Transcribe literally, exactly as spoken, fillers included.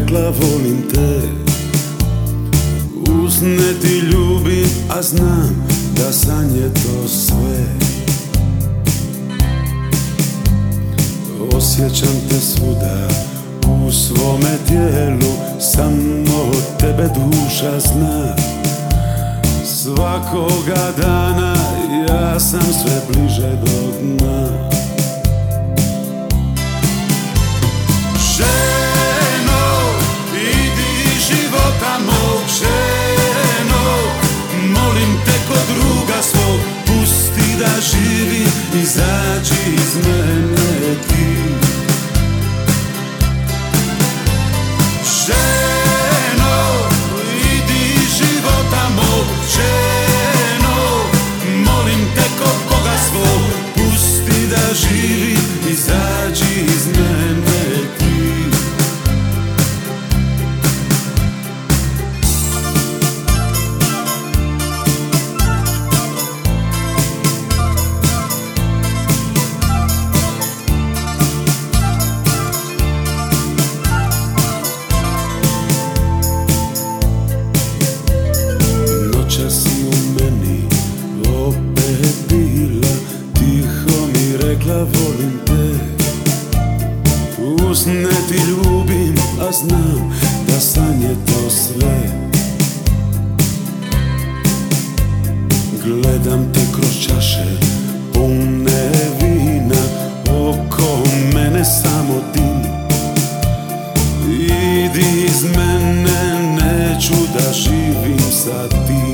rekla volim te. Usne ti ljubim, a znam da san je to sve. Osjećam te svuda u svome tijelu, samo tebe duša zna. Svakoga dana ja sam sve bliže do dna. Ženo, idi života mog, ženo, molim te kod druga svog, pusti da živim, izađi iz mene ti. Ženo, idi života mog, ženo, molim te kod Boga svog, pusti da živim, izađi iz mene ti. Noća si u meni opet bila, tiho mi rekla volim te. Usne ti ljubim, a znam da san je to sve. Gledam te kroz čaše pune vina, oko mene samo dim. Idi iz mene, neću da živim sa tim.